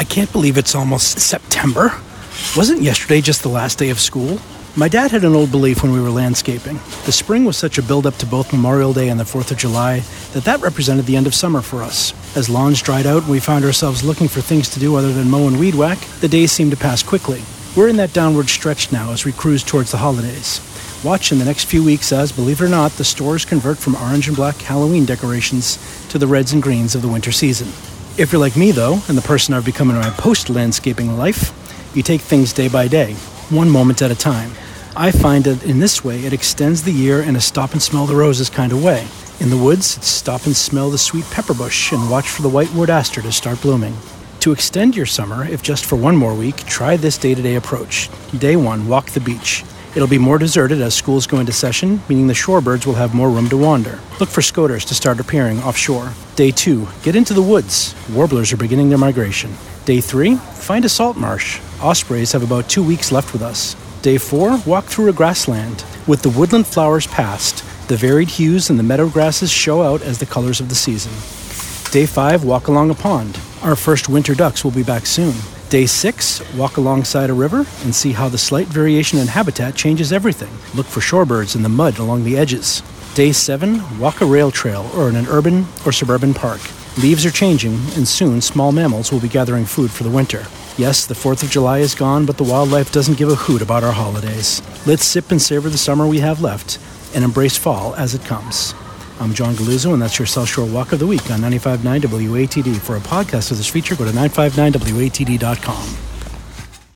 I can't believe it's almost September. Wasn't yesterday just the last day of school? My dad had an old belief when we were landscaping. The spring was such a build-up to both Memorial Day and the 4th of July that represented the end of summer for us. As lawns dried out and we found ourselves looking for things to do other than mow and weed whack, the days seemed to pass quickly. We're in that downward stretch now as we cruise towards the holidays. Watch in the next few weeks as, believe it or not, the stores convert from orange and black Halloween decorations to the reds and greens of the winter season. If you're like me, though, and the person I've become in my post-landscaping life, you take things day by day, one moment at a time. I find that in this way, it extends the year in a stop-and-smell-the-roses kind of way. In the woods, it's stop and smell the sweet pepper bush and watch for the white wood aster to start blooming. To extend your summer, if just for one more week, try this day-to-day approach. Day 1, walk the beach. It'll be more deserted as schools go into session, meaning the shorebirds will have more room to wander. Look for scoters to start appearing offshore. Day 2, get into the woods. Warblers are beginning their migration. Day 3, find a salt marsh. Ospreys have about 2 weeks left with us. Day 4, walk through a grassland. With the woodland flowers past, the varied hues and the meadow grasses show out as the colors of the season. Day 5, walk along a pond. Our first winter ducks will be back soon. Day 6, walk alongside a river and see how the slight variation in habitat changes everything. Look for shorebirds in the mud along the edges. Day 7, walk a rail trail or in an urban or suburban park. Leaves are changing and soon small mammals will be gathering food for the winter. Yes, the 4th of July is gone, but the wildlife doesn't give a hoot about our holidays. Let's sip and savor the summer we have left and embrace fall as it comes. I'm John Galuzzo, and that's your South Shore Walk of the Week on 95.9 WATD. For a podcast of this feature, go to 959WATD.com.